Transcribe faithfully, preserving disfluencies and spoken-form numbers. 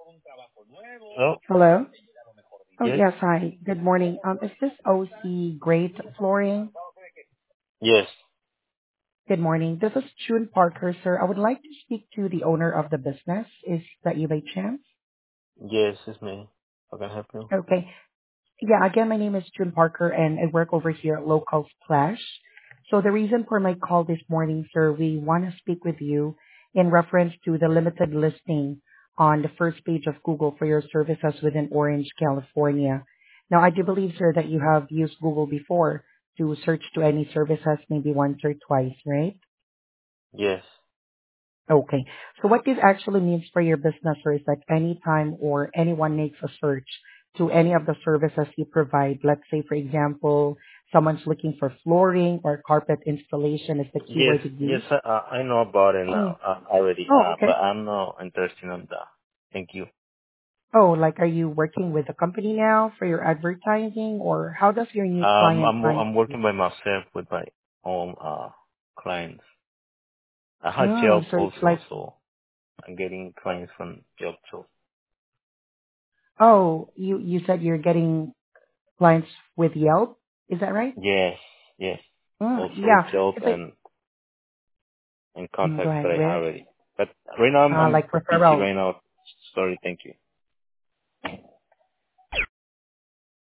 Hello? Hello? Oh, Yes? yes. Hi. Good morning. Um, Is this O C Great Flooring? Yes. Good morning. This is June Parker, sir. I would like to speak to the owner of the business. Is that you by chance? Yes, it's me. How can I help you? Okay. Yeah, again, my name is June Parker, and I work over here at Local Splash. So the reason for my call this morning, sir, we want to speak with you in reference to the limited listing on the first page of Google for your services within Orange, California. Now, I do believe, sir, that you have used Google before to search to any services maybe once or twice, right? Yes. Okay. So what this actually means for your business sir, is that anytime or anyone makes a search to any of the services you provide, let's say, for example, someone's looking for flooring or carpet installation is the Yes, keyword to yes, use. uh, uh, I know about it Oh, now uh, already, oh, uh, but okay. I'm not interested in that. Thank you. Oh, like are you working with a company now for your advertising or how does your new Um, client I'm wo- find I'm you? working by myself with my own uh clients. I had Oh, job so it's also, like, so I'm getting clients from job too. oh, you, you said you're getting clients with Yelp. Is that right? Yes, yes. Mm, Also yeah. job It's like, and and mm, go contacts ahead that I have with, already. But right now I'm uh, I'm like busy referral. right now. Sorry, thank you.